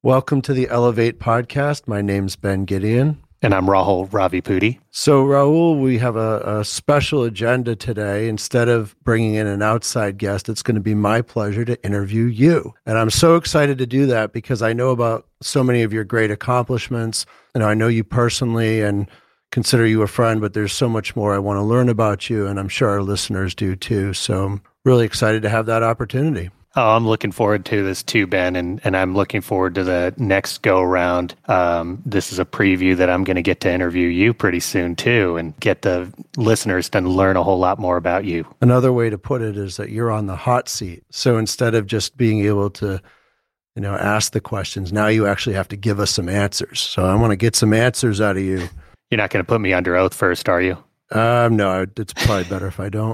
Welcome to the Elevate podcast. My name's Ben Gideon. And I'm Rahul Ravipudi. So, Rahul, we have a special agenda today. Instead of bringing in an outside guest, it's going to be my pleasure to interview you. And I'm so excited to do that because I know about so many of your great accomplishments. I know you personally and consider you a friend, but there's so much more I want to learn about you, and I'm sure our listeners do too. So I'm really excited to have that opportunity. Oh, I'm looking forward to this too, Ben, and I'm looking forward to the next go-around. This is a preview that I'm going to get to interview you pretty soon too and get the listeners to learn a whole lot more about you. Another way to put it is that you're on the hot seat. So instead of just being able to, ask the questions, now you actually have to give us some answers. So I want to get some answers out of you. You're not going to put me under oath first, are you? No, it's probably better if I don't.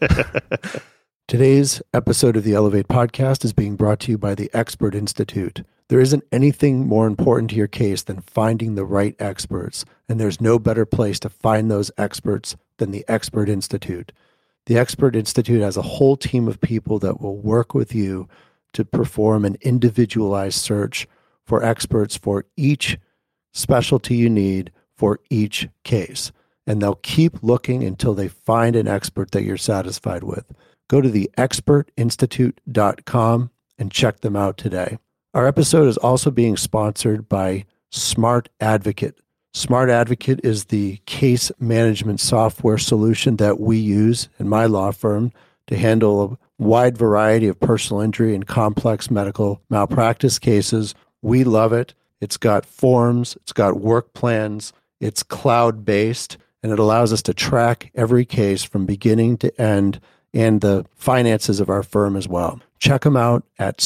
Today's episode of the Elevate podcast is being brought to you by the Expert Institute. There isn't anything more important to your case than finding the right experts, and there's no better place to find those experts than the Expert Institute. The Expert Institute has a whole team of people that will work with you to perform an individualized search for experts for each specialty you need for each case, and they'll keep looking until they find an expert that you're satisfied with. Go to theexpertinstitute.com and check them out today. Our episode is also being sponsored by Smart Advocate. Smart Advocate is the case management software solution that we use in my law firm to handle a wide variety of personal injury and complex medical malpractice cases. We love it. It's got forms, it's got work plans, it's cloud-based, and it allows us to track every case from beginning to end and the finances of our firm as well. Check them out at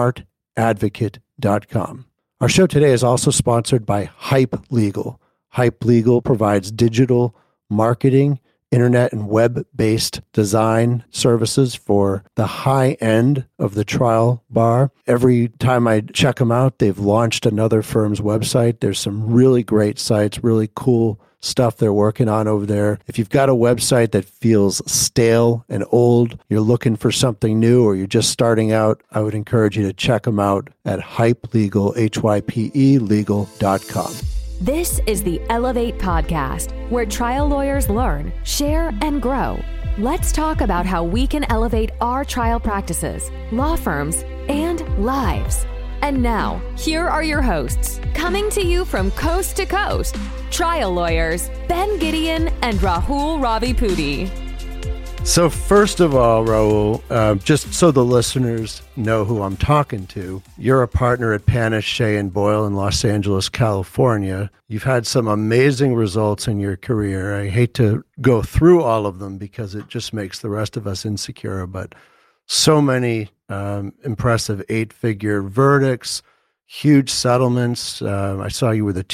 smartadvocate.com. Our show today is also sponsored by Hype Legal. Hype Legal provides digital marketing, internet and web-based design services for the high end of the trial bar. Every time I check them out, they've launched another firm's website. There's some really great sites, really cool stuff they're working on over there. If you've got a website that feels stale and old, you're looking for something new, or you're just starting out, I would encourage you to check them out at hypelegal, HYPE legal.com. This is the Elevate podcast, where trial lawyers learn, share, and grow. Let's talk about how we can elevate our trial practices, law firms, and lives. And now, here are your hosts, coming to you from coast to coast, trial lawyers Ben Gideon and Rahul Ravipudi. So first of all, Rahul, just so the listeners know who I'm talking to, you're a partner at Panish, Shea & Boyle in Los Angeles, California. You've had some amazing results in your career. I hate to go through all of them because it just makes the rest of us insecure, but so many impressive 8-figure verdicts, huge settlements. I saw you were the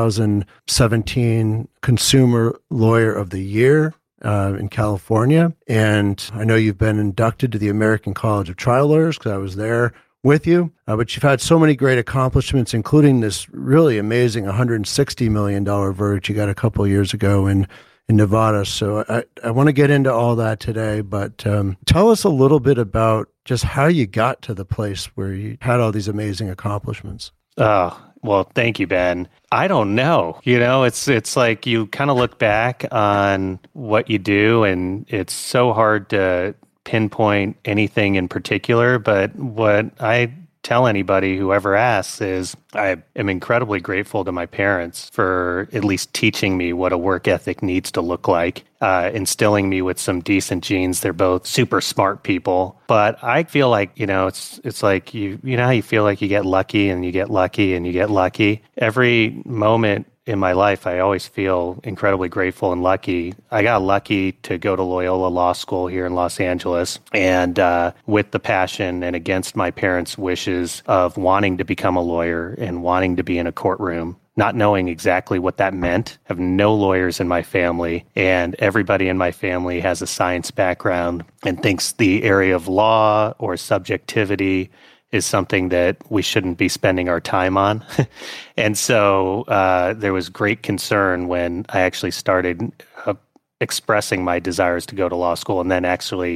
2017 Consumer Lawyer of the Year in California. And I know you've been inducted to the American College of Trial Lawyers because I was there with you. But you've had so many great accomplishments, including this really amazing $160 million verdict you got a couple of years ago in Nevada. So I want to get into all that today, but tell us a little bit about just how you got to the place where you had all these amazing accomplishments. Oh, well, thank you, Ben. I don't know. It's like you kind of look back on what you do, and it's so hard to pinpoint anything in particular. But what I tell anybody who ever asks is I am incredibly grateful to my parents for at least teaching me what a work ethic needs to look like, instilling me with some decent genes. They're both super smart people, but I feel like, it's like you know how you feel like you get lucky and you get lucky and you get lucky. Every moment in my life, I always feel incredibly grateful and lucky. I got lucky to go to Loyola Law School here in Los Angeles, and with the passion and against my parents' wishes of wanting to become a lawyer and wanting to be in a courtroom, not knowing exactly what that meant. I have no lawyers in my family, and everybody in my family has a science background and thinks the area of law or subjectivity is something that we shouldn't be spending our time on. And so there was great concern when I actually started expressing my desires to go to law school and then actually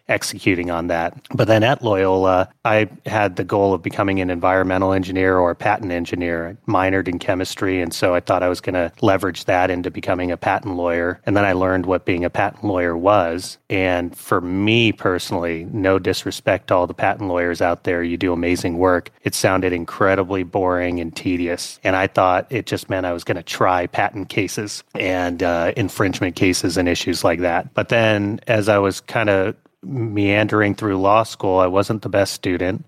executing on that. But then at Loyola, I had the goal of becoming an environmental engineer or a patent engineer. I minored in chemistry, and so I thought I was going to leverage that into becoming a patent lawyer. And then I learned what being a patent lawyer was. And for me personally, no disrespect to all the patent lawyers out there, you do amazing work. It sounded incredibly boring and tedious. And I thought it just meant I was going to try patent cases and infringement cases and issues like that. But then as I was kind of meandering through law school, I wasn't the best student.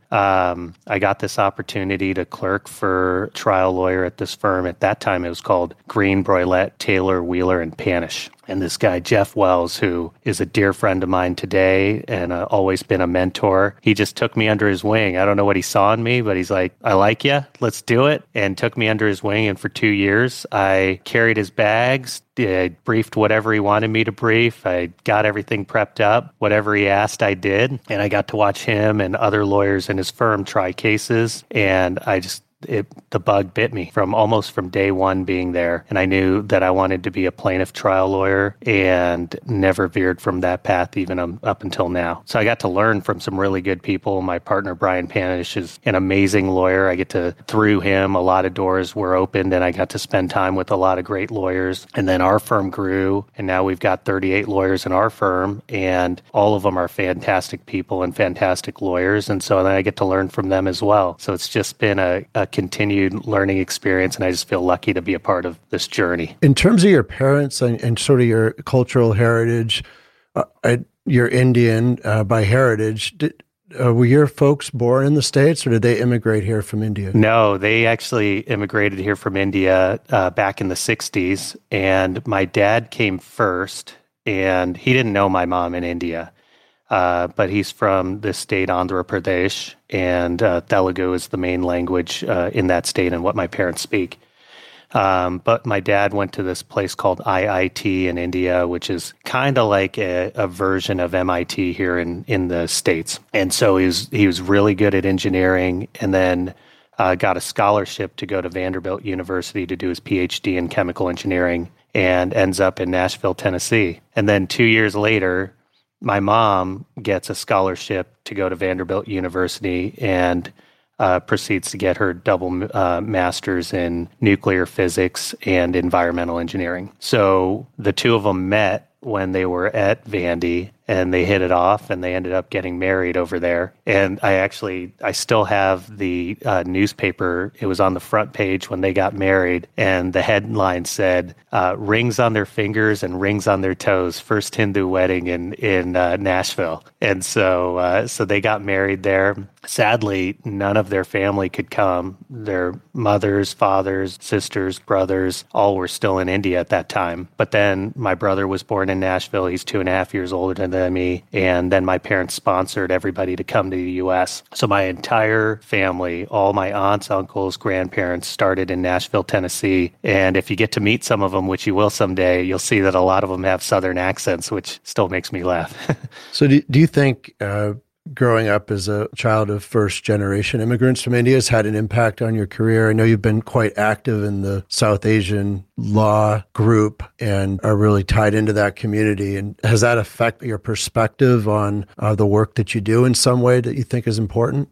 I got this opportunity to clerk for trial lawyer at this firm. At that time, it was called Green, Broylette, Taylor, Wheeler, and Panish. And this guy, Jeff Wells, who is a dear friend of mine today and always been a mentor, he just took me under his wing. I don't know what he saw in me, but he's like, I like you, let's do it. And took me under his wing. And for 2 years, I carried his bags, briefed whatever he wanted me to brief. I got everything prepped up. Whatever he asked, I did. And I got to watch him and other lawyers in his firm try cases. And the bug bit me from day one being there. And I knew that I wanted to be a plaintiff trial lawyer and never veered from that path even up until now. So I got to learn from some really good people. My partner, Brian Panish, is an amazing lawyer. Through him, a lot of doors were opened and I got to spend time with a lot of great lawyers. And then our firm grew and now we've got 38 lawyers in our firm and all of them are fantastic people and fantastic lawyers. And so then I get to learn from them as well. So it's just been a continued learning experience, and I just feel lucky to be a part of this journey. In terms of your parents and sort of your cultural heritage, you're Indian by heritage. Were your folks born in the States, or did they immigrate here from India? No, they actually immigrated here from India back in the 60s, and my dad came first, and he didn't know my mom in India. But he's from the state Andhra Pradesh, and Telugu is the main language in that state and what my parents speak. But my dad went to this place called IIT in India, which is kind of like a version of MIT here in the States. And so he was really good at engineering and then got a scholarship to go to Vanderbilt University to do his PhD in chemical engineering and ends up in Nashville, Tennessee. And then 2 years later, my mom gets a scholarship to go to Vanderbilt University and proceeds to get her double master's in nuclear physics and environmental engineering. So the two of them met when they were at Vandy, and they hit it off, and they ended up getting married over there. And I still have the newspaper. It was on the front page when they got married, and the headline said, rings on their fingers and rings on their toes, first Hindu wedding in Nashville. And so they got married there. Sadly, none of their family could come. Their mothers, fathers, sisters, brothers, all were still in India at that time. But then my brother was born in Nashville. He's 2.5 years older than me. And then my parents sponsored everybody to come to the U.S. So my entire family, all my aunts, uncles, grandparents started in Nashville, Tennessee. And if you get to meet some of them, which you will someday, you'll see that a lot of them have Southern accents, which still makes me laugh. So do you think growing up as a child of first-generation immigrants from India has had an impact on your career? I know you've been quite active in the South Asian law group and are really tied into that community. And has that affected your perspective on the work that you do in some way that you think is important?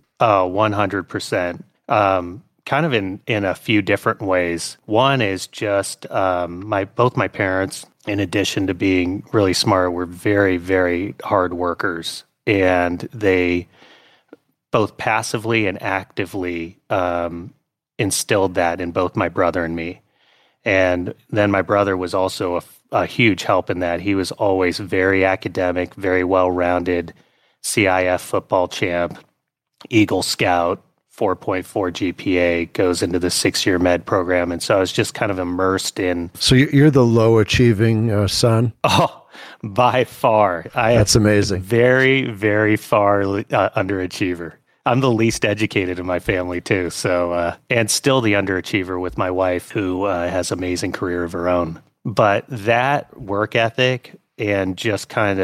100%. Kind of in a few different ways. One is just both my parents, in addition to being really smart, were very, very hard workers. And they both passively and actively instilled that in both my brother and me. And then my brother was also a huge help in that. He was always very academic, very well-rounded, CIF football champ, Eagle Scout, 4.4 GPA, goes into the 6-year med program. And so I was just kind of immersed in... So you're the low-achieving son? Oh, by far. That's amazing. Very, very far underachiever. I'm the least educated in my family too. So, and still the underachiever with my wife, who has amazing career of her own. But that work ethic and just kind of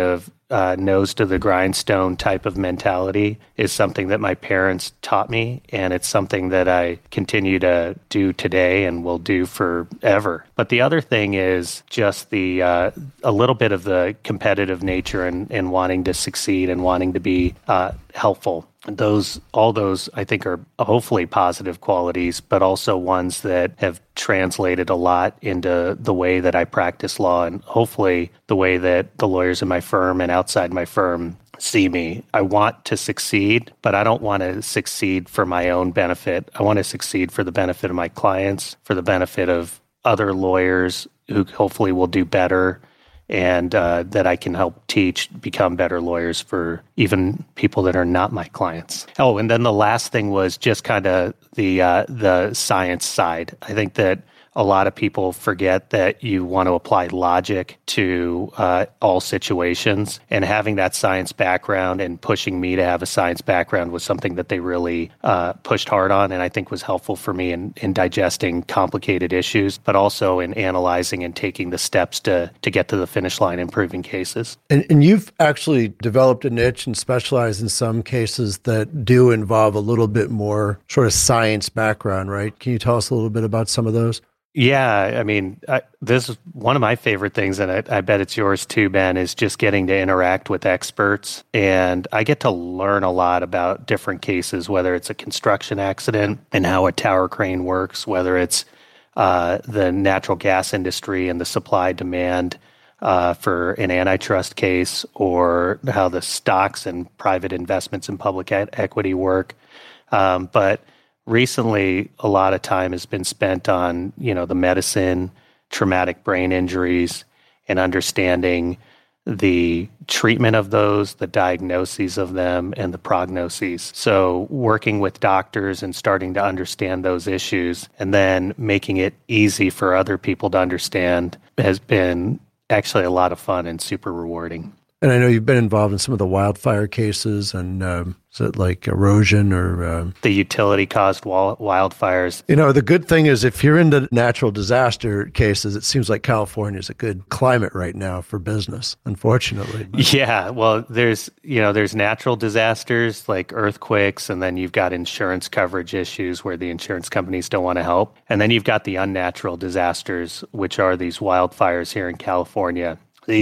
nose to the grindstone type of mentality is something that my parents taught me, and it's something that I continue to do today and will do forever. But the other thing is just a little bit of the competitive nature and wanting to succeed and wanting to be helpful. All those I think are hopefully positive qualities, but also ones that have translated a lot into the way that I practice law and hopefully the way that the lawyers in my firm and outside my firm see me. I want to succeed, but I don't want to succeed for my own benefit. I want to succeed for the benefit of my clients, for the benefit of other lawyers who hopefully will do better, and that I can help teach, become better lawyers for even people that are not my clients. Oh, and then the last thing was just kind of the science side. I think that a lot of people forget that you want to apply logic to all situations, and having that science background and pushing me to have a science background was something that they really pushed hard on, and I think was helpful for me in digesting complicated issues, but also in analyzing and taking the steps to get to the finish line in proving cases. And you've actually developed a niche and specialized in some cases that do involve a little bit more sort of science background, right? Can you tell us a little bit about some of those? Yeah, I mean, this is one of my favorite things, and I bet it's yours too, Ben, is just getting to interact with experts. And I get to learn a lot about different cases, whether it's a construction accident and how a tower crane works, whether it's the natural gas industry and the supply demand for an antitrust case, or how the stocks and private investments in public equity work. But recently, a lot of time has been spent on, the medicine, traumatic brain injuries, and understanding the treatment of those, the diagnoses of them, and the prognoses. So working with doctors and starting to understand those issues and then making it easy for other people to understand has been actually a lot of fun and super rewarding. And I know you've been involved in some of the wildfire cases, and is it like erosion or... The utility-caused wildfires. The good thing is if you're into natural disaster cases, it seems like California is a good climate right now for business, unfortunately. Yeah, well, there's natural disasters like earthquakes, and then you've got insurance coverage issues where the insurance companies don't want to help. And then you've got the unnatural disasters, which are these wildfires here in California.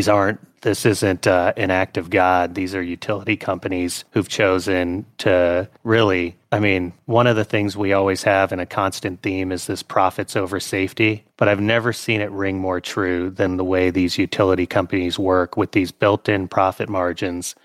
This isn't an act of God. These are utility companies who've chosen to really, one of the things we always have in a constant theme is this profits over safety, but I've never seen it ring more true than the way these utility companies work with these built-in profit margins.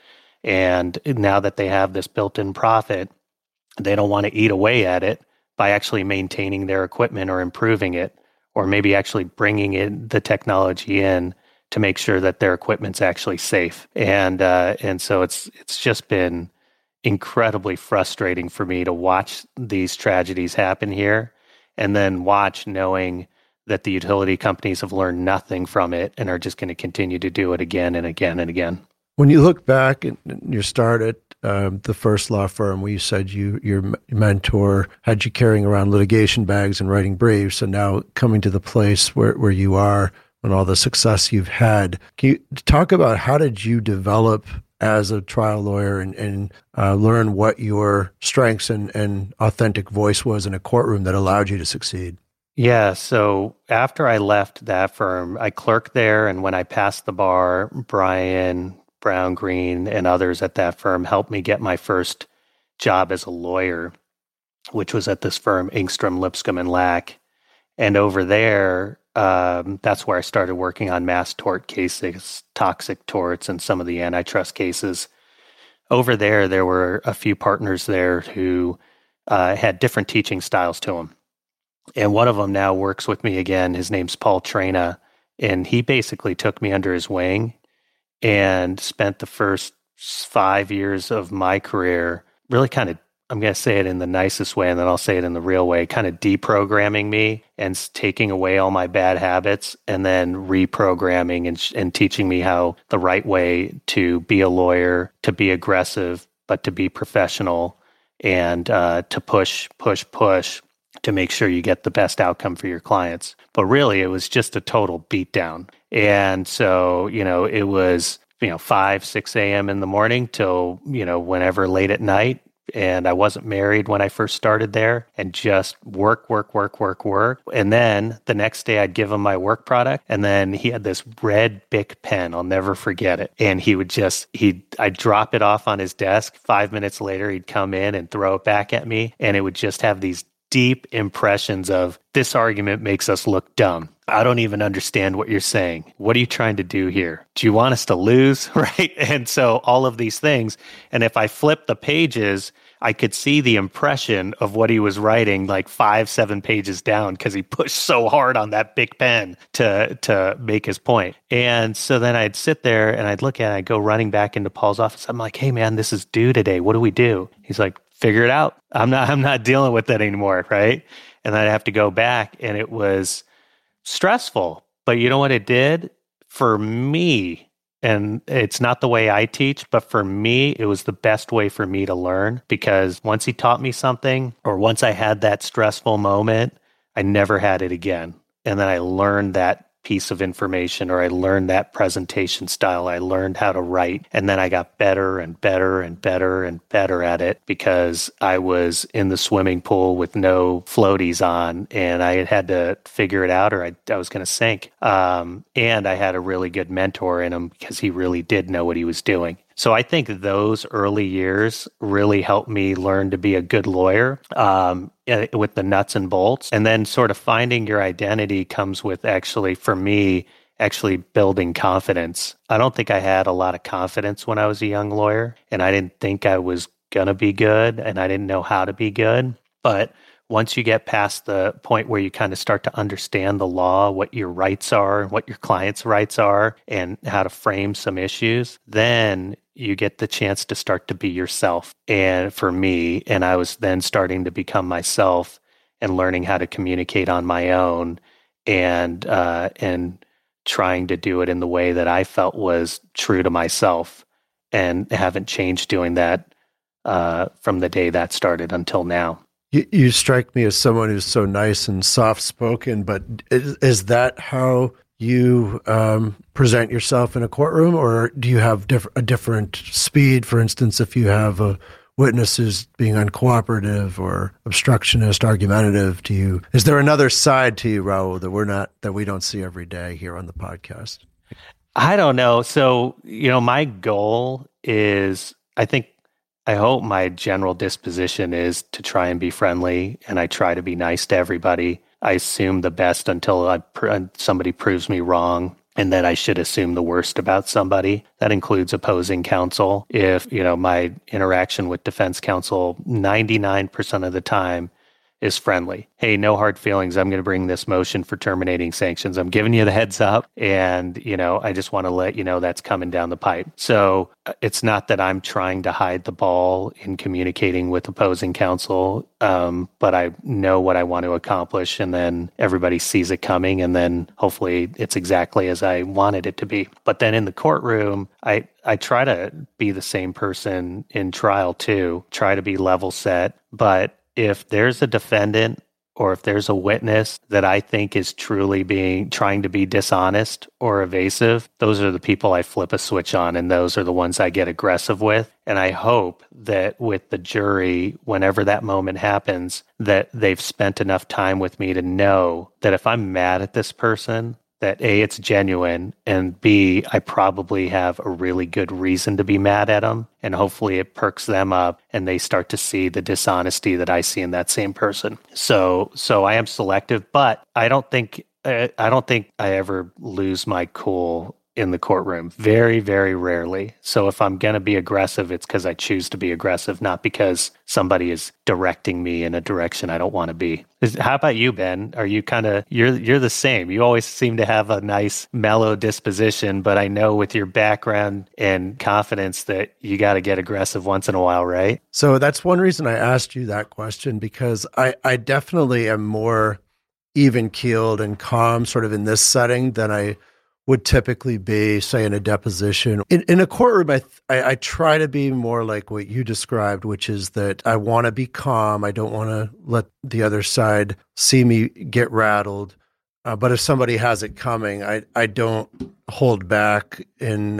And now that they have this built-in profit, they don't want to eat away at it by actually maintaining their equipment or improving it, or maybe actually bringing in the technology in to make sure that their equipment's actually safe. And so it's just been incredibly frustrating for me to watch these tragedies happen here, and then watch knowing that the utility companies have learned nothing from it and are just going to continue to do it again and again and again. When you look back at your start at the first law firm, where you said your mentor had you carrying around litigation bags and writing briefs, and now coming to the place where you are, and all the success you've had. Can you talk about how did you develop as a trial lawyer and learn what your strengths and authentic voice was in a courtroom that allowed you to succeed? Yeah, so after I left that firm, I clerked there, and when I passed the bar, Brian, Brown, Green, and others at that firm helped me get my first job as a lawyer, which was at this firm, Engstrom, Lipscomb, and Lack. And over there, that's where I started working on mass tort cases, toxic torts, and some of the antitrust cases. Over there were a few partners there who had different teaching styles to them. And one of them now works with me again. His name's Paul Trena, and he basically took me under his wing and spent the first 5 years of my career really kind of, I'm going to say it in the nicest way, and then I'll say it in the real way, kind of deprogramming me and taking away all my bad habits, and then reprogramming and teaching me how the right way to be a lawyer, to be aggressive, but to be professional, and to push to make sure you get the best outcome for your clients. But really, it was just a total beatdown. And so, it was 5, 6 a.m. in the morning till, whenever late at night. And I wasn't married when I first started there, and just work. And then the next day I'd give him my work product, and then he had this red Bic pen. I'll never forget it. And I'd drop it off on his desk. 5 minutes later, he'd come in and throw it back at me. And it would just have these deep impressions of, this argument makes us look dumb. I don't even understand what you're saying. What are you trying to do here? Do you want us to lose? Right? And so all of these things. And if I flip the pages, I could see the impression of what he was writing like 5, 7 pages down, because he pushed so hard on that big pen to make his point. And so then I'd sit there and I'd look at it, I'd go running back into Paul's office. I'm like, hey man, this is due today. What do we do? He's like, figure it out. I'm not dealing with that anymore. Right? And I'd have to go back, and it was stressful. But you know what it did for me? And it's not the way I teach, but for me, it was the best way for me to learn, because once he taught me something, or once I had that stressful moment, I never had it again. And then I learned that piece of information, or I learned that presentation style. I learned how to write, and then I got better and better and better and better at it, because I was in the swimming pool with no floaties on, and I had to figure it out, or I was going to sink. And I had a really good mentor in him, because he really did know what he was doing. So I think those early years really helped me learn to be a good lawyer with the nuts and bolts. And then sort of finding your identity comes with, actually, for me, actually building confidence. I don't think I had a lot of confidence when I was a young lawyer, and I didn't think I was going to be good, and I didn't know how to be good. But once you get past the point where you kind of start to understand the law, what your rights are, what your client's rights are, and how to frame some issues, then you get the chance to start to be yourself. And for me, and I was then starting to become myself and learning how to communicate on my own, and trying to do it in the way that I felt was true to myself, and haven't changed doing that from the day that started until now. You strike me as someone who's so nice and soft-spoken, but is that how you present yourself in a courtroom, or do you have a different speed? For instance, if you have a witness who's being uncooperative or obstructionist, argumentative, is there another side to you, Raul, that we don't see every day here on the podcast? I don't know. So, my goal is, I hope my general disposition is to try and be friendly, and I try to be nice to everybody. I assume the best until somebody proves me wrong, and then I should assume the worst about somebody. That includes opposing counsel. If, my interaction with defense counsel 99% of the time is friendly. Hey, no hard feelings. I'm going to bring this motion for terminating sanctions. I'm giving you the heads up, and, I just want to let you know that's coming down the pipe. So it's not that I'm trying to hide the ball in communicating with opposing counsel, but I know what I want to accomplish, and then everybody sees it coming, and then hopefully it's exactly as I wanted it to be. But then in the courtroom, I try to be the same person in trial too, try to be level set, but if there's a defendant or if there's a witness that I think is truly trying to be dishonest or evasive, those are the people I flip a switch on, and those are the ones I get aggressive with. And I hope that with the jury, whenever that moment happens, that they've spent enough time with me to know that if I'm mad at this person, that A, it's genuine, and B, I probably have a really good reason to be mad at them, and hopefully it perks them up and they start to see the dishonesty that I see in that same person. So I am selective, but I don't think I ever lose my cool in the courtroom. Very, very rarely. So if I'm going to be aggressive, it's because I choose to be aggressive, not because somebody is directing me in a direction I don't want to be. How about you, Ben? Are you you're the same. You always seem to have a nice, mellow disposition, but I know with your background and confidence that you got to get aggressive once in a while, right? So that's one reason I asked you that question, because I definitely am more even-keeled and calm sort of in this setting than I would typically be, say, in a deposition. In a courtroom, I try to be more like what you described, which is that I want to be calm. I don't want to let the other side see me get rattled. But if somebody has it coming, I don't hold back in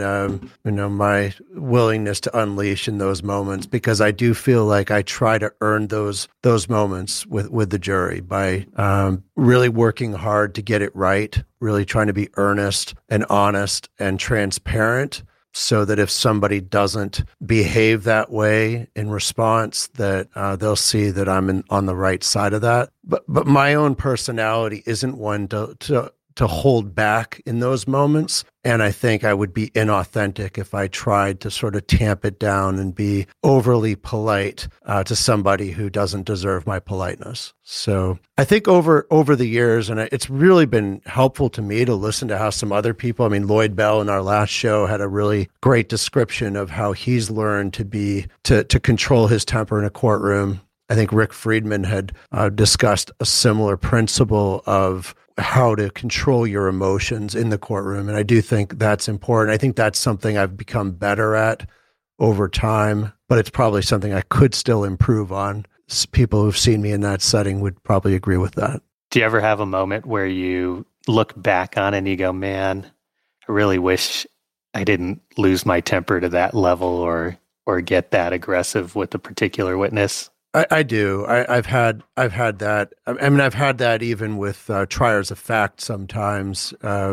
my willingness to unleash in those moments, because I do feel like I try to earn those moments with the jury by really working hard to get it right, really trying to be earnest and honest and transparent, so that if somebody doesn't behave that way in response, that they'll see that I'm on the right side of that. But my own personality isn't one to hold back in those moments. And I think I would be inauthentic if I tried to sort of tamp it down and be overly polite to somebody who doesn't deserve my politeness. So I think over the years, and it's really been helpful to me to listen to how some other people, I mean, Lloyd Bell in our last show had a really great description of how he's learned to control his temper in a courtroom. I think Rick Friedman had discussed a similar principle of how to control your emotions in the courtroom. And I do think that's important. I think that's something I've become better at over time, but it's probably something I could still improve on. People who've seen me in that setting would probably agree with that. Do you ever have a moment where you look back on it and you go, man, I really wish I didn't lose my temper to that level or get that aggressive with a particular witness? I do. I've had that. I mean, I've had that even with triers of fact sometimes.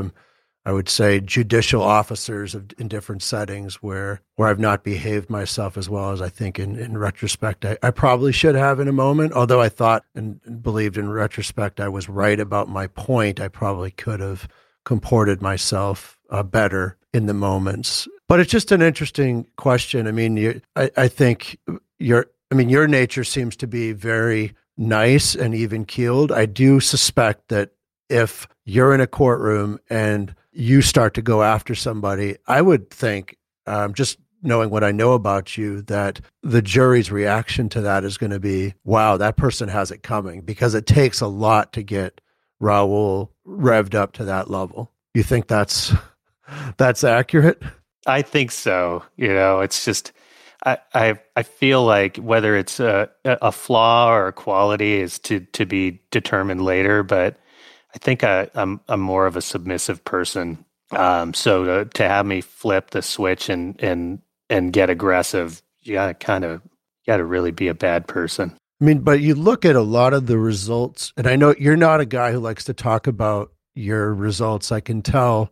I would say judicial officers in different settings where I've not behaved myself as well as I think in retrospect I probably should have in a moment. Although I thought and believed in retrospect I was right about my point, I probably could have comported myself better in the moments. But it's just an interesting question. I mean, I think your nature seems to be very nice and even-keeled. I do suspect that if you're in a courtroom and you start to go after somebody, I would think, just knowing what I know about you, that the jury's reaction to that is going to be, wow, that person has it coming, because it takes a lot to get Raul revved up to that level. You think that's accurate? I think so. It's just... I feel like whether it's a flaw or a quality is to be determined later, but I think I'm more of a submissive person. So to have me flip the switch and get aggressive, you gotta really be a bad person. I mean, but you look at a lot of the results, and I know you're not a guy who likes to talk about your results. I can tell,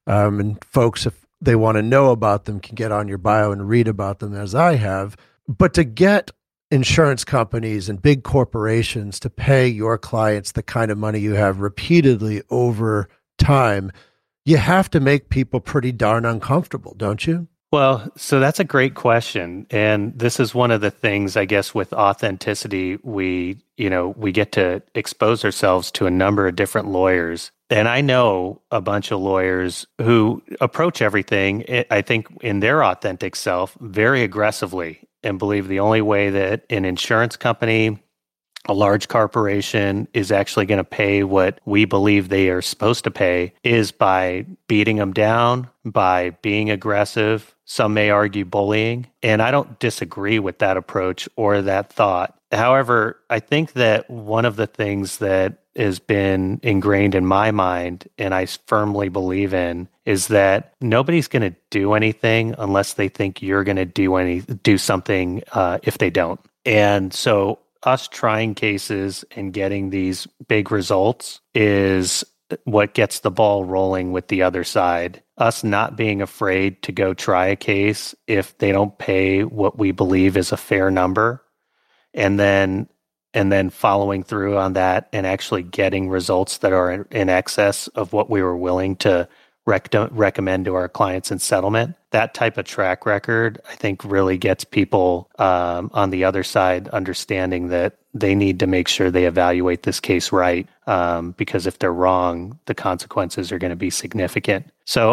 and folks, if they want to know about them, can get on your bio and read about them as I have. But to get insurance companies and big corporations to pay your clients the kind of money you have repeatedly over time, you have to make people pretty darn uncomfortable, don't you? Well, so that's a great question. And this is one of the things, I guess, with authenticity, we get to expose ourselves to a number of different lawyers. And I know a bunch of lawyers who approach everything, I think, in their authentic self very aggressively and believe the only way that an insurance company, a large corporation, is actually going to pay what we believe they are supposed to pay is by beating them down, by being aggressive. Some may argue bullying, and I don't disagree with that approach or that thought. However, I think that one of the things that has been ingrained in my mind, and I firmly believe in, is that nobody's going to do anything unless they think you're going to do something if they don't. And so us trying cases and getting these big results is what gets the ball rolling with the other side. Us not being afraid to go try a case if they don't pay what we believe is a fair number, and then following through on that and actually getting results that are in excess of what we were willing to recommend to our clients in settlement. That type of track record, I think, really gets people on the other side understanding that they need to make sure they evaluate this case right, because if they're wrong, the consequences are going to be significant. So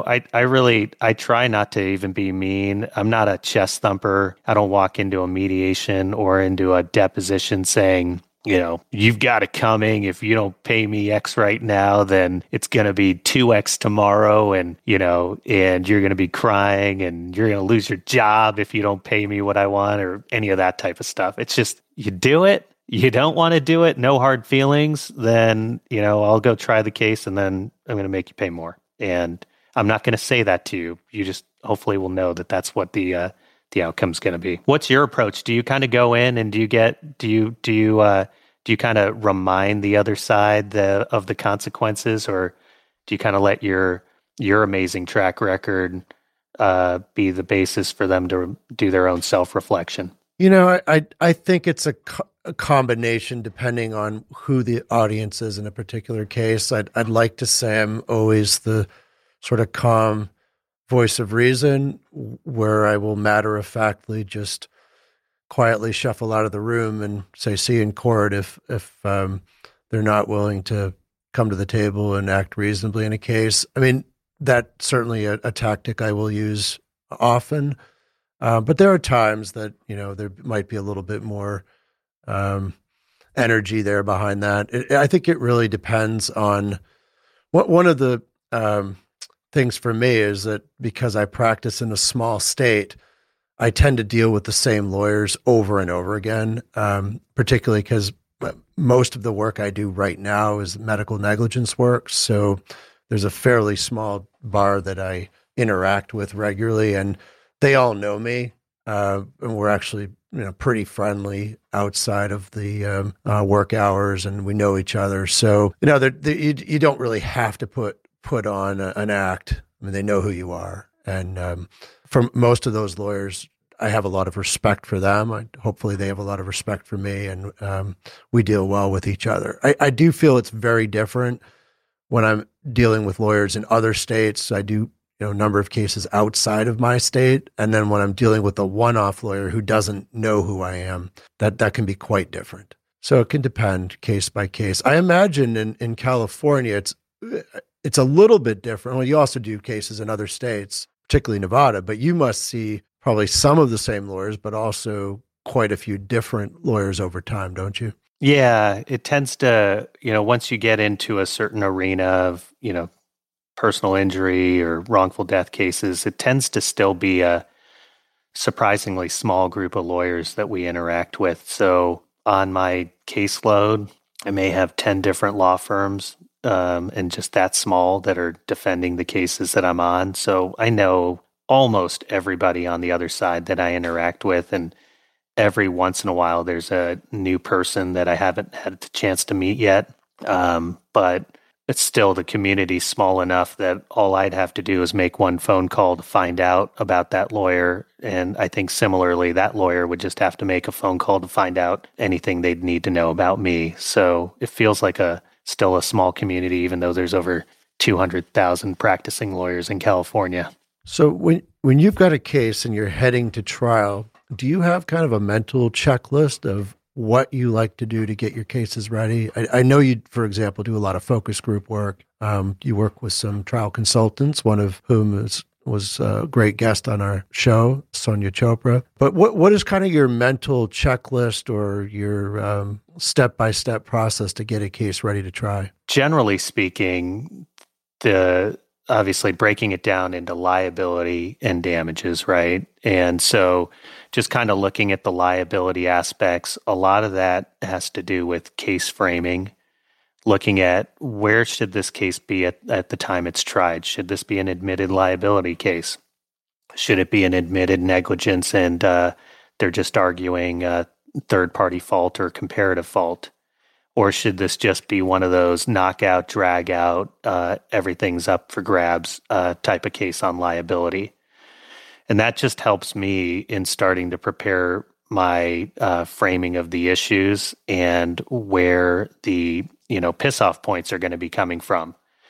I try not to even be mean. I'm not a chest thumper. I don't walk into a mediation or into a deposition saying, you've got it coming. If you don't pay me X right now, then it's going to be 2X tomorrow. And you're going to be crying and you're going to lose your job if you don't pay me what I want, or any of that type of stuff. It's just, you do it you don't want to do it, no hard feelings, then, I'll go try the case and then I'm going to make you pay more. And I'm not going to say that to you. You just hopefully will know that that's what the outcome's going to be. What's your approach? Do you kind of go in and do you kind of remind the other side of the consequences, or do you kind of let your amazing track record be the basis for them to do their own self-reflection? I think it's a combination depending on who the audience is in a particular case. I'd like to say I'm always the sort of calm voice of reason, where I will matter-of-factly just quietly shuffle out of the room and say, see you in court if they're not willing to come to the table and act reasonably in a case. I mean, that's certainly a tactic I will use often. But there are times that, there might be a little bit more energy there behind that. I think it really depends on one of the things for me is that because I practice in a small state, I tend to deal with the same lawyers over and over again, particularly because most of the work I do right now is medical negligence work. So there's a fairly small bar that I interact with regularly, and they all know me. And we're actually, pretty friendly outside of the work hours, and we know each other. So, you don't really have to put on an act. I mean, they know who you are. And for most of those lawyers, I have a lot of respect for them. Hopefully they have a lot of respect for me, and we deal well with each other. I do feel it's very different when I'm dealing with lawyers in other states. I do a number of cases outside of my state. And then when I'm dealing with a one-off lawyer who doesn't know who I am, that can be quite different. So it can depend case by case. I imagine in California, it's a little bit different. Well, you also do cases in other states, particularly Nevada, but you must see probably some of the same lawyers, but also quite a few different lawyers over time, don't you? Yeah, it tends to, once you get into a certain arena of, personal injury or wrongful death cases, it tends to still be a surprisingly small group of lawyers that we interact with. So on my caseload, I may have 10 different law firms, and just that small, that are defending the cases that I'm on. So I know almost everybody on the other side that I interact with, and every once in a while there's a new person that I haven't had the chance to meet yet. But it's still, the community small enough that all I'd have to do is make one phone call to find out about that lawyer. And I think similarly, that lawyer would just have to make a phone call to find out anything they'd need to know about me. So it feels like still a small community, even though there's over 200,000 practicing lawyers in California. So when you've got a case and you're heading to trial, do you have kind of a mental checklist of what you like to do to get your cases ready? I know you, for example, do a lot of focus group work. You work with some trial consultants, one of whom was a great guest on our show, Sonia Chopra. But what is kind of your mental checklist or your step-by-step process to get a case ready to try? Generally speaking, obviously breaking it down into liability and damages, right? And so just kind of looking at the liability aspects, a lot of that has to do with case framing, looking at where should this case be at the time it's tried. Should this be an admitted liability case? Should it be an admitted negligence and they're just arguing third-party fault or comparative fault? Or should this just be one of those knockout, drag out, everything's up for grabs type of case on liability? And that just helps me in starting to prepare my framing of the issues and where the piss-off points are going to be coming from.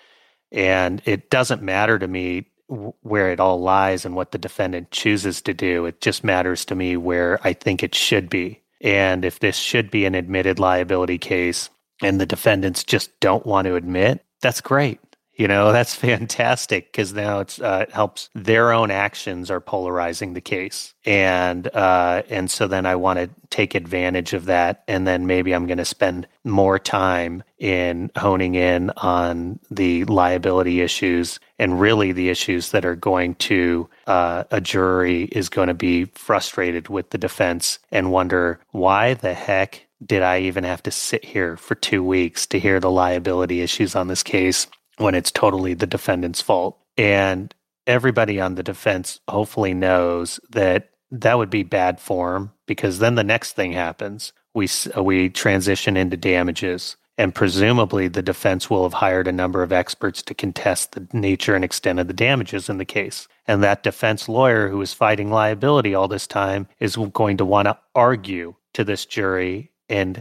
And it doesn't matter to me where it all lies and what the defendant chooses to do. It just matters to me where I think it should be. And if this should be an admitted liability case and the defendants just don't want to admit, that's great. That's fantastic, because now it helps their own actions are polarizing the case. And so then I want to take advantage of that. And then maybe I'm going to spend more time in honing in on the liability issues, and really the issues that are going to, a jury is going to be frustrated with the defense and wonder, why the heck did I even have to sit here for 2 weeks to hear the liability issues on this case when it's totally the defendant's fault? And everybody on the defense hopefully knows that that would be bad form, because then the next thing happens. We transition into damages, and presumably the defense will have hired a number of experts to contest the nature and extent of the damages in the case. And that defense lawyer who is fighting liability all this time is going to want to argue to this jury and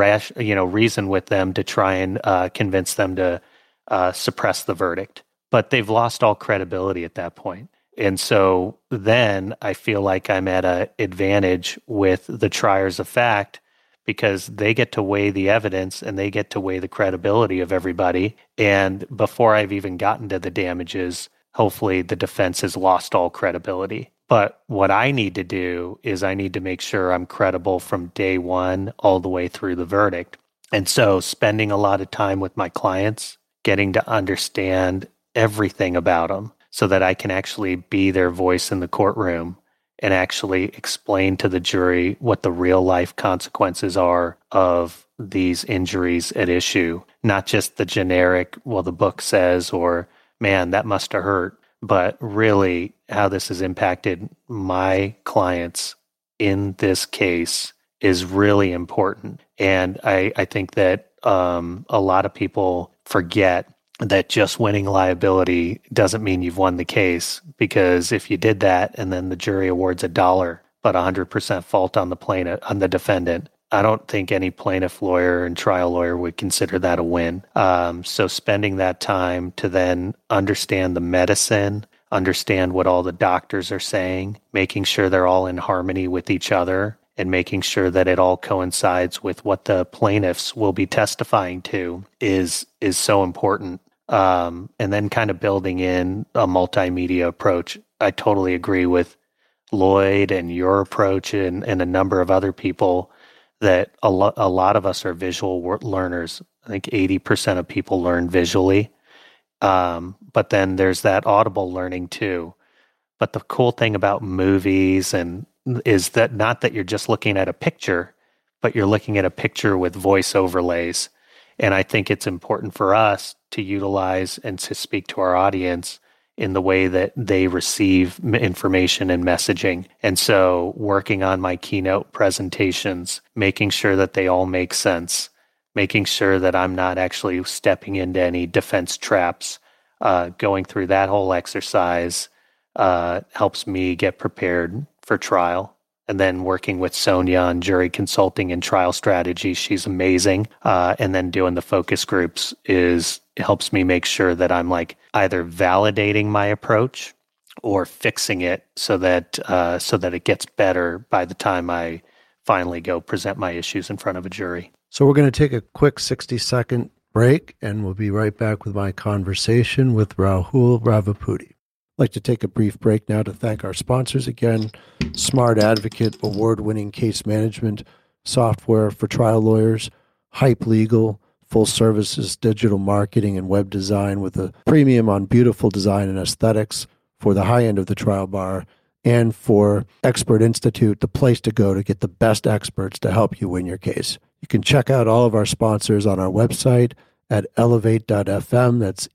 reason with them to try and convince them to suppress the verdict. But they've lost all credibility at that point. And so then I feel like I'm at an advantage with the triers of fact, because they get to weigh the evidence and they get to weigh the credibility of everybody. And before I've even gotten to the damages, hopefully the defense has lost all credibility. But what I need to do is I need to make sure I'm credible from day one all the way through the verdict. And so spending a lot of time with my clients, getting to understand everything about them so that I can actually be their voice in the courtroom and actually explain to the jury what the real life consequences are of these injuries at issue, not just the generic, well, the book says, or man, that must have hurt, but really how this has impacted my clients in this case is really important. And I think that a lot of people forget that just winning liability doesn't mean you've won the case, because if you did that and then the jury awards $1, but 100% fault on the plaintiff, on the defendant, I don't think any plaintiff lawyer and trial lawyer would consider that a win. So spending that time to then understand the medicine, understand what all the doctors are saying, making sure they're all in harmony with each other, and making sure that it all coincides with what the plaintiffs will be testifying to is so important. And then kind of building in a multimedia approach. I totally agree with Lloyd and your approach and a number of other people that a lot of us are visual learners. I think 80% of people learn visually. But then there's that audible learning too. But the cool thing about movies is that not that you're just looking at a picture, but you're looking at a picture with voice overlays. And I think it's important for us to utilize and to speak to our audience in the way that they receive information and messaging. And so working on my keynote presentations, making sure that they all make sense, making sure that I'm not actually stepping into any defense traps, going through that whole exercise helps me get prepared for trial. And then working with Sonia on jury consulting and trial strategy, she's amazing. And then doing the focus groups helps me make sure that I'm like either validating my approach or fixing it so that it gets better by the time I finally go present my issues in front of a jury. So we're going to take a quick 60-second break, and we'll be right back with my conversation with Rahul Ravapudi. I'd like to take a brief break now to thank our sponsors again. Smart Advocate, award-winning case management software for trial lawyers. Hype Legal, full services, digital marketing, and web design with a premium on beautiful design and aesthetics for the high end of the trial bar. And for Expert Institute, the place to go to get the best experts to help you win your case. You can check out all of our sponsors on our website at elevate.fm. That's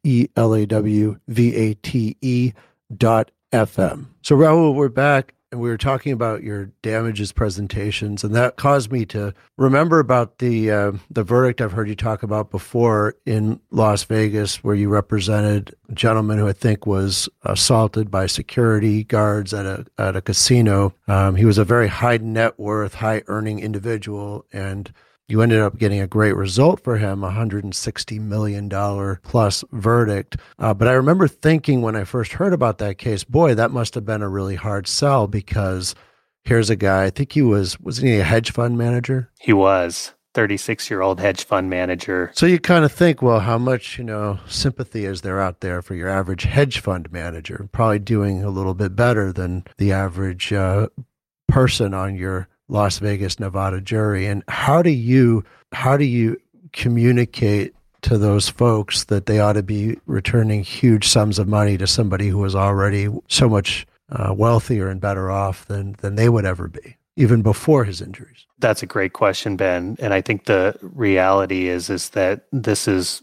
elevate.fm. So Rahul, we're back, and we were talking about your damages presentations, and that caused me to remember about the verdict I've heard you talk about before in Las Vegas, where you represented a gentleman who I think was assaulted by security guards at a casino. He was a very high net worth, high earning individual, and you ended up getting a great result for him, $160 million plus verdict. But I remember thinking when I first heard about that case, boy, that must have been a really hard sell, because here's a guy, I think wasn't he a hedge fund manager? He was. 36-year-old hedge fund manager. So you kind of think, well, how much, sympathy is there out there for your average hedge fund manager? Probably doing a little bit better than the average person on your Las Vegas, Nevada jury. And how do you communicate to those folks that they ought to be returning huge sums of money to somebody who is already so much wealthier and better off than they would ever be? even before his injuries? That's a great question, Ben. And I think the reality is that this is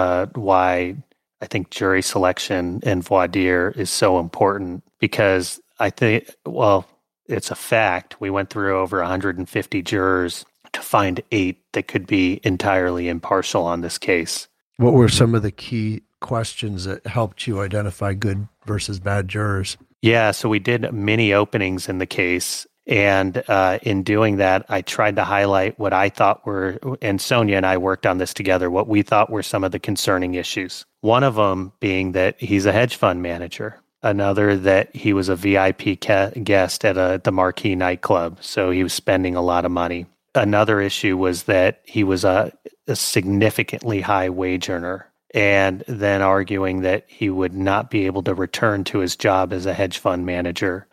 why I think jury selection in voir dire is so important, because I think, well, it's a fact. We went through over 150 jurors to find 8 that could be entirely impartial on this case. What were some of the key questions that helped you identify good versus bad jurors? Yeah, so we did many openings in the case. And in doing that, I tried to highlight what I thought were, and Sonia and I worked on this together, what we thought were some of the concerning issues. One of them being that he's a hedge fund manager. Another, that he was a VIP guest at the Marquee nightclub, so he was spending a lot of money. Another issue was that he was a significantly high wage earner, and then arguing that he would not be able to return to his job as a hedge fund manager.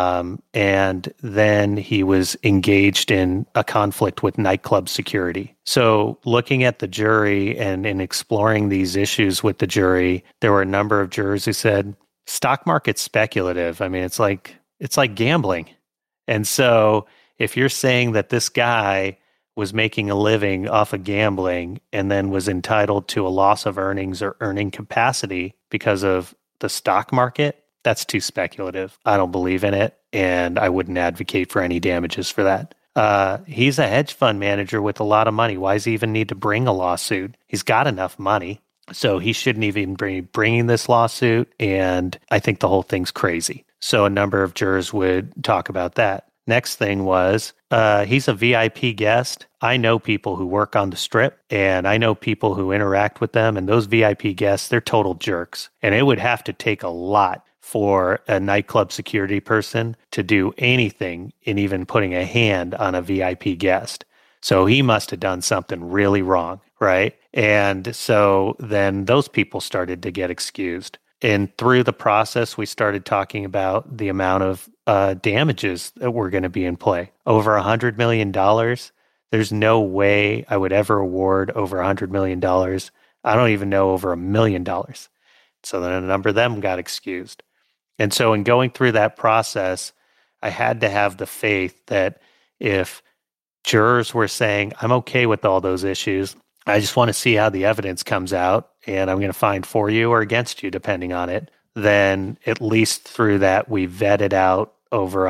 And then he was engaged in a conflict with nightclub security. So looking at the jury and exploring these issues with the jury, there were a number of jurors who said, stock market's speculative. I mean, it's like gambling. And so if you're saying that this guy was making a living off of gambling and then was entitled to a loss of earnings or earning capacity because of the stock market, that's too speculative. I don't believe in it, and I wouldn't advocate for any damages for that. He's a hedge fund manager with a lot of money. Why does he even need to bring a lawsuit? He's got enough money, so he shouldn't even be bringing this lawsuit, and I think the whole thing's crazy. So a number of jurors would talk about that. Next thing was, he's a VIP guest. I know people who work on the Strip, and I know people who interact with them, and those VIP guests, they're total jerks. And it would have to take a lot for a nightclub security person to do anything in even putting a hand on a VIP guest. So he must have done something really wrong, right? And so then those people started to get excused. And through the process, we started talking about the amount of damages that were going to be in play. Over $100 million. There's no way I would ever award over $100 million. I don't even know over $1 million. So then a number of them got excused. And so in going through that process, I had to have the faith that if jurors were saying, I'm okay with all those issues, I just want to see how the evidence comes out, and I'm going to find for you or against you, depending on it, then at least through that, we vetted out over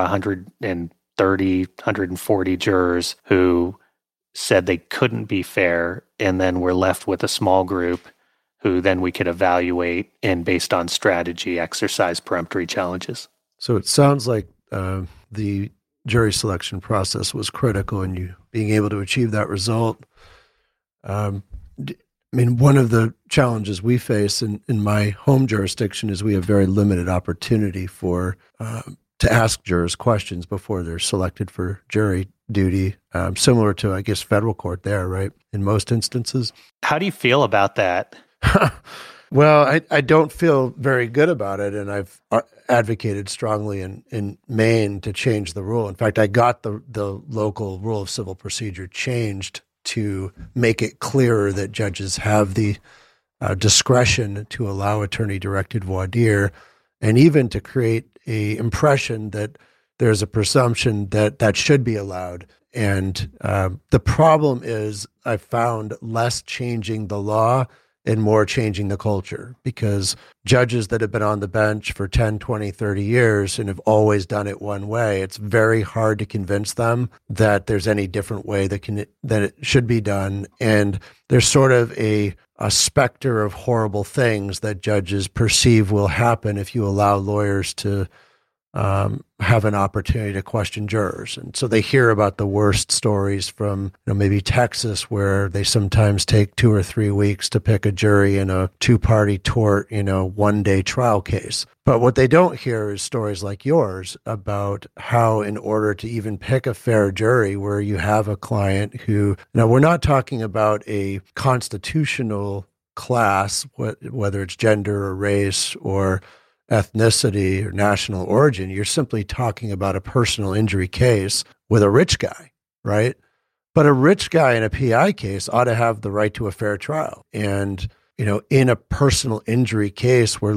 130, 140 jurors who said they couldn't be fair, and then we're left with a small group who then we could evaluate and, based on strategy, exercise peremptory challenges. So it sounds like the jury selection process was critical in you being able to achieve that result. I mean, one of the challenges we face in my home jurisdiction is we have very limited opportunity for to ask jurors questions before they're selected for jury duty, similar to, I guess, federal court there, right, in most instances. How do you feel about that? Well, I don't feel very good about it, and I've advocated strongly in Maine to change the rule. In fact, I got the local rule of civil procedure changed to make it clearer that judges have the discretion to allow attorney-directed voir dire, and even to create a impression that there's a presumption that should be allowed. And the problem is I found less changing the law and more changing the culture, because judges that have been on the bench for 10, 20, 30 years and have always done it one way, it's very hard to convince them that there's any different way that it should be done. And there's sort of a specter of horrible things that judges perceive will happen if you allow lawyers to have an opportunity to question jurors. And so they hear about the worst stories from, maybe Texas, where they sometimes take 2 or 3 weeks to pick a jury in a 2-party tort, one-day trial case. But what they don't hear is stories like yours about how, in order to even pick a fair jury, where you have a client who, now we're not talking about a constitutional class, whether it's gender or race or ethnicity or national origin. You're simply talking about a personal injury case with a rich guy, right? But a rich guy in a PI case ought to have the right to a fair trial. And in a personal injury case where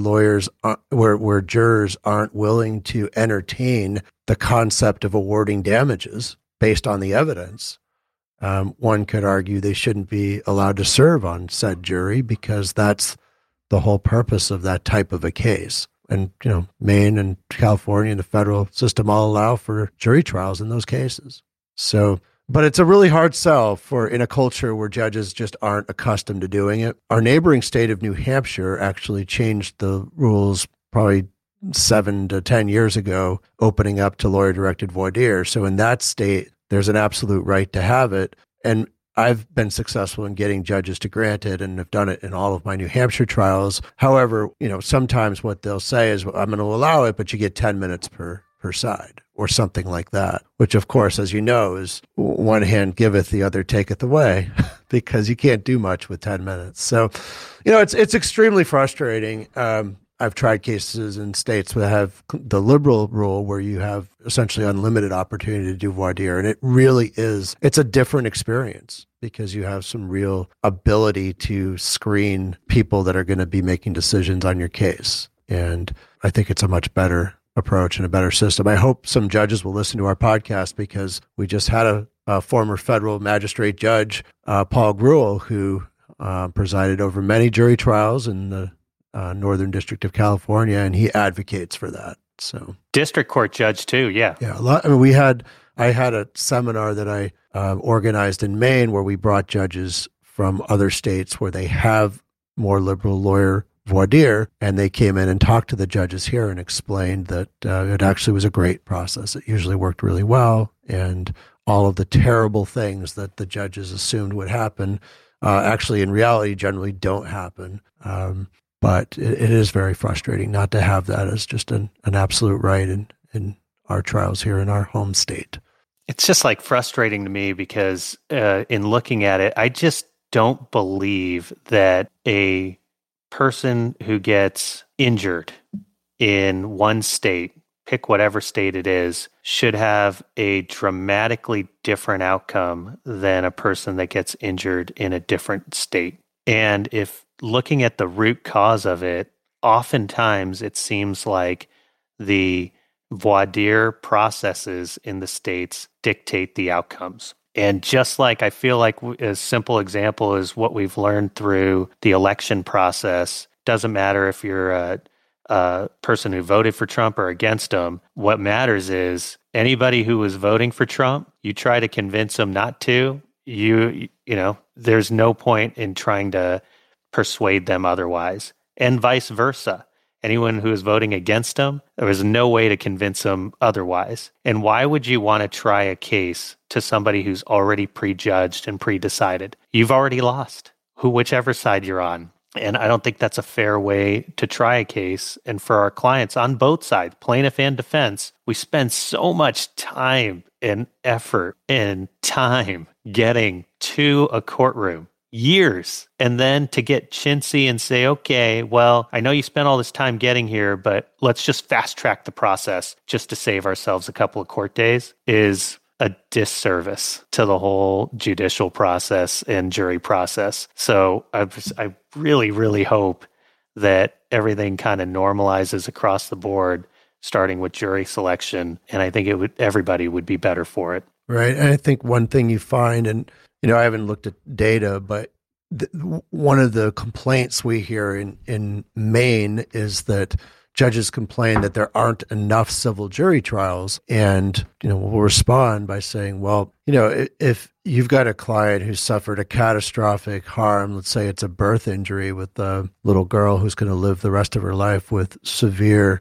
where jurors aren't willing to entertain the concept of awarding damages based on the evidence, one could argue they shouldn't be allowed to serve on said jury, because that's the whole purpose of that type of a case. And, Maine and California and the federal system all allow for jury trials in those cases. So, but it's a really hard sell in a culture where judges just aren't accustomed to doing it. Our neighboring state of New Hampshire actually changed the rules probably 7 to 10 years ago, opening up to lawyer-directed voir dire. So in that state, there's an absolute right to have it. And I've been successful in getting judges to grant it, and have done it in all of my New Hampshire trials. However, sometimes what they'll say is, well, I'm going to allow it, but you get 10 minutes per side, or something like that, which of course, as you know, is one hand giveth, the other taketh away, because you can't do much with 10 minutes. So, it's extremely frustrating. I've tried cases in states that have the liberal rule where you have essentially unlimited opportunity to do voir dire. And it really it's a different experience, because you have some real ability to screen people that are going to be making decisions on your case. And I think it's a much better approach and a better system. I hope some judges will listen to our podcast, because we just had a former federal magistrate judge, Paul Grewal, who presided over many jury trials in the Northern District of California, and he advocates for that. So district court judge too, yeah. Yeah, I had a seminar that I organized in Maine where we brought judges from other states where they have more liberal lawyer voir dire, and they came in and talked to the judges here and explained that it actually was a great process. It usually worked really well, and all of the terrible things that the judges assumed would happen actually in reality generally don't happen. But it is very frustrating not to have that as just an absolute right in our trials here in our home state. It's just frustrating to me, because in looking at it, I just don't believe that a person who gets injured in one state, pick whatever state it is, should have a dramatically different outcome than a person that gets injured in a different state. And if looking at the root cause of it, oftentimes it seems like the voir dire processes in the states dictate the outcomes. And just like I feel like a simple example is what we've learned through the election process. Doesn't matter if you're a person who voted for Trump or against him. What matters is anybody who was voting for Trump, you try to convince them not to. There's no point in trying to persuade them otherwise, and vice versa. Anyone who is voting against him, there was no way to convince them otherwise. And why would you want to try a case to somebody who's already prejudged and pre-decided? You've already lost, whichever side you're on. And I don't think that's a fair way to try a case. And for our clients on both sides, plaintiff and defense, we spend so much time and effort and time getting to a courtroom. Years. And then to get chintzy and say, okay, well, I know you spent all this time getting here, but let's just fast track the process just to save ourselves a couple of court days, is a disservice to the whole judicial process and jury process. So I really, really hope that everything kind of normalizes across the board, starting with jury selection. And I think everybody would be better for it. Right. And I think one thing you find, and I haven't looked at data, but one of the complaints we hear in Maine is that judges complain that there aren't enough civil jury trials. And, we'll respond by saying, well, if you've got a client who suffered a catastrophic harm, let's say it's a birth injury with a little girl who's going to live the rest of her life with severe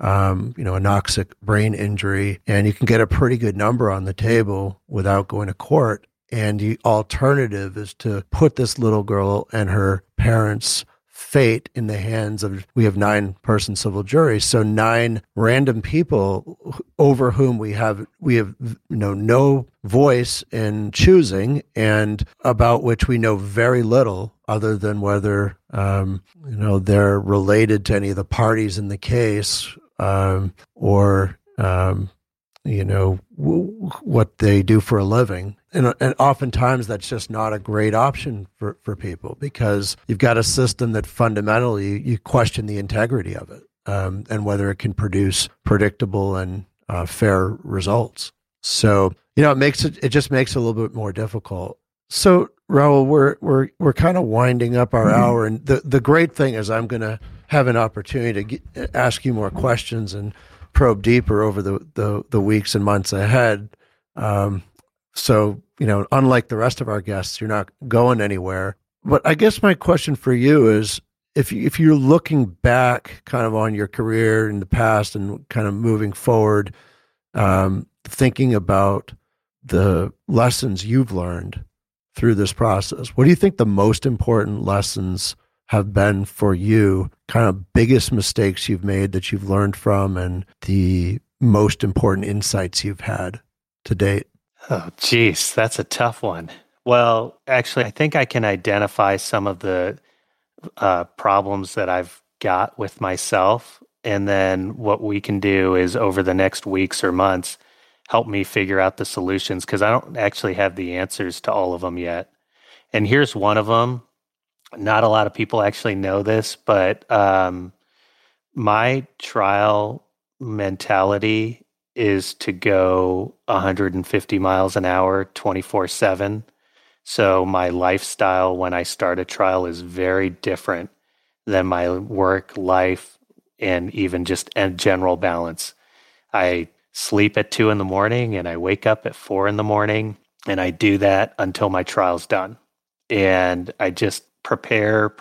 anoxic brain injury, and you can get a pretty good number on the table without going to court. And the alternative is to put this little girl and her parents' fate in the hands of, we have 9-person civil jury. So 9 random people over whom we have no voice in choosing, and about which we know very little other than whether, they're related to any of the parties in the case, or what they do for a living. And oftentimes that's just not a great option for people, because you've got a system that fundamentally you question the integrity of it, and whether it can produce predictable and fair results. So, it just makes it a little bit more difficult. So, Raul, we're kind of winding up our hour, and the great thing is I'm going to have an opportunity to ask you more questions and probe deeper over the weeks and months ahead. So, unlike the rest of our guests, you're not going anywhere. But I guess my question for you is, if you're looking back kind of on your career in the past and kind of moving forward, thinking about the lessons you've learned through this process, what do you think the most important lessons have been for you, kind of biggest mistakes you've made that you've learned from, and the most important insights you've had to date? Oh, geez, that's a tough one. Well, actually, I think I can identify some of the problems that I've got with myself. And then what we can do is, over the next weeks or months, help me figure out the solutions, because I don't actually have the answers to all of them yet. And here's one of them. Not a lot of people actually know this, but my trial mentality is to go 150 miles an hour, 24/7. So my lifestyle when I start a trial is very different than my work life and even just general balance. I sleep at 2 a.m. and I wake up at 4 a.m, and I do that until my trial's done. And I just prepare,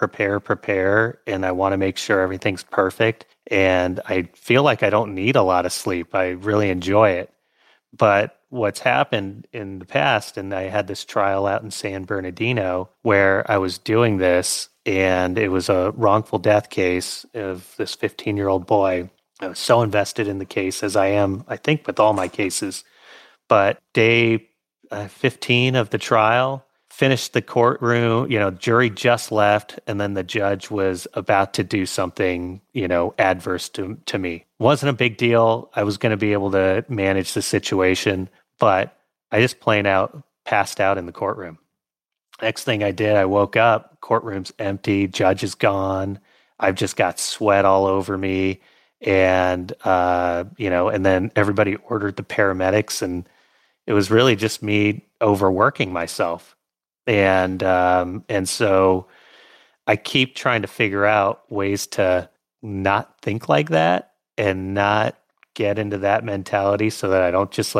and I want to make sure everything's perfect. And I feel like I don't need a lot of sleep. I really enjoy it. But what's happened in the past, and I had this trial out in San Bernardino where I was doing this, and it was a wrongful death case of this 15-year-old boy. I was so invested in the case, as I am, I think, with all my cases. But day 15 of the trial, finished the courtroom, jury just left, and then the judge was about to do something, adverse to me. Wasn't a big deal. I was going to be able to manage the situation, but I just plain out passed out in the courtroom. Next thing I did, I woke up, courtroom's empty, judge is gone. I've just got sweat all over me. And, and then everybody ordered the paramedics, and it was really just me overworking myself. And so I keep trying to figure out ways to not think like that and not get into that mentality, so that I don't just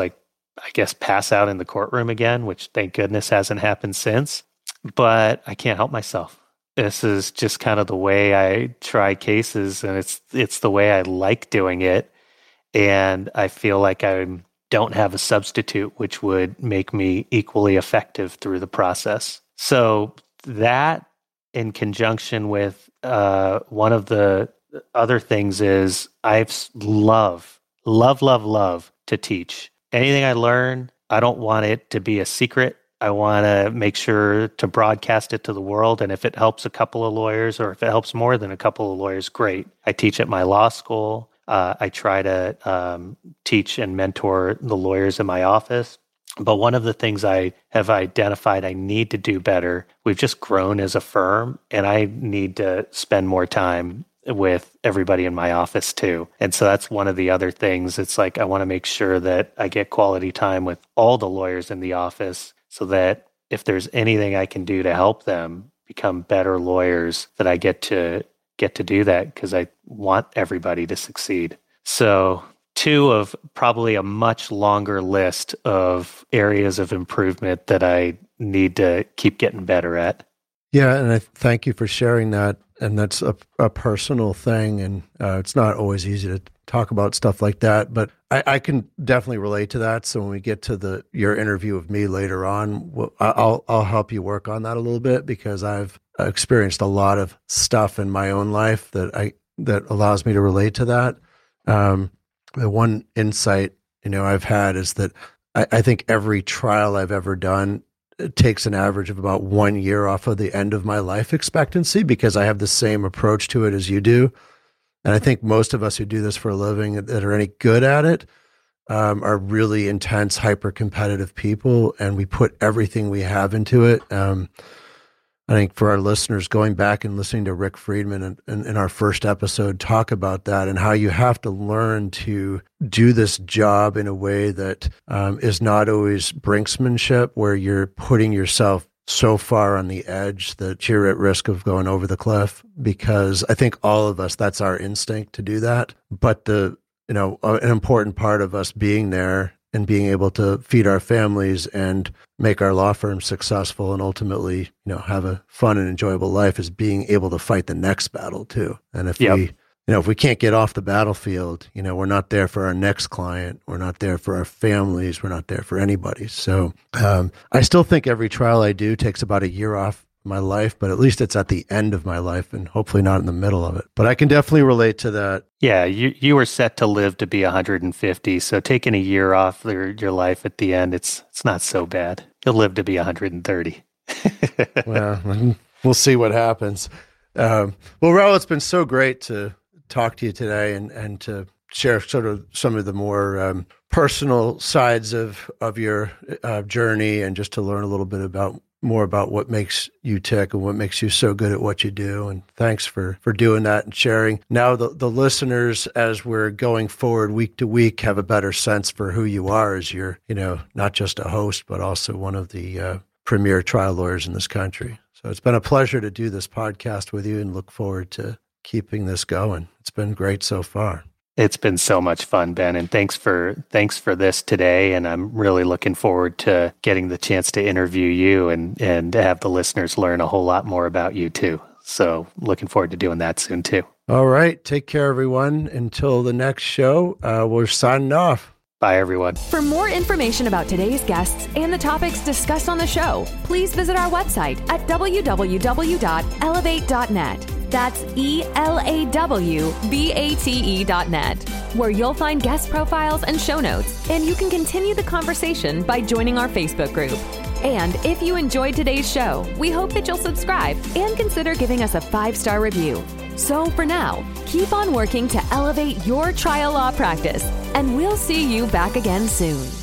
pass out in the courtroom again, which thank goodness hasn't happened since. But I can't help myself. This is just kind of the way I try cases, and it's the way I like doing it. And I feel like I don't have a substitute which would make me equally effective through the process. So that, in conjunction with one of the other things, is I love to teach. Anything I learn, I don't want it to be a secret. I want to make sure to broadcast it to the world. And if it helps a couple of lawyers, or if it helps more than a couple of lawyers, great. I teach at my law school. I try to teach and mentor the lawyers in my office. But one of the things I have identified I need to do better, we've just grown as a firm, and I need to spend more time with everybody in my office too. And so that's one of the other things. It's like I want to make sure that I get quality time with all the lawyers in the office, so that if there's anything I can do to help them become better lawyers, that I get to do that, because I want everybody to succeed. So 2 of probably a much longer list of areas of improvement that I need to keep getting better at. Yeah, and I thank you for sharing that. And that's a personal thing, and it's not always easy to talk about stuff like that, but I can definitely relate to that. So when we get to your interview with me later on, I'll help you work on that a little bit, because I've experienced a lot of stuff in my own life that allows me to relate to that. The one insight I've had is that I think every trial I've ever done, it takes an average of about 1 year off of the end of my life expectancy, because I have the same approach to it as you do. And I think most of us who do this for a living that are any good at it, are really intense, hyper-competitive people, and we put everything we have into it. I think for our listeners, going back and listening to Rick Friedman in our first episode, talk about that and how you have to learn to do this job in a way that is not always brinksmanship, where you're putting yourself so far on the edge that you're at risk of going over the cliff. Because I think all of us, that's our instinct to do that. But an important part of us being there and being able to feed our families and make our law firm successful and ultimately, have a fun and enjoyable life is being able to fight the next battle too. And if we can't get off the battlefield, we're not there for our next client. We're not there for our families. We're not there for anybody. So I still think every trial I do takes about a year off my life, but at least it's at the end of my life and hopefully not in the middle of it. But I can definitely relate to that. Yeah, you were set to live to be 150, so taking a year off your life at the end, it's not so bad. You'll live to be 130. Well, we'll see what happens. Well, Raul, it's been so great to talk to you today and to share sort of some of the more personal sides of your journey, and just to learn a little bit more about what makes you tick and what makes you so good at what you do. And thanks for doing that and sharing. Now the listeners, as we're going forward week to week, have a better sense for who you are as you're, not just a host, but also one of the premier trial lawyers in this country. So it's been a pleasure to do this podcast with you and look forward to keeping this going. It's been great so far. It's been so much fun, Ben, and thanks for this today. And I'm really looking forward to getting the chance to interview you and have the listeners learn a whole lot more about you too. So looking forward to doing that soon too. All right. Take care, everyone. Until the next show, we're signing off. Bye, everyone. For more information about today's guests and the topics discussed on the show, please visit our website at www.elevate.net. That's ELAWBATE.net, where you'll find guest profiles and show notes, and you can continue the conversation by joining our Facebook group. And if you enjoyed today's show, we hope that you'll subscribe and consider giving us a 5-star review. So for now, keep on working to elevate your trial law practice, and we'll see you back again soon.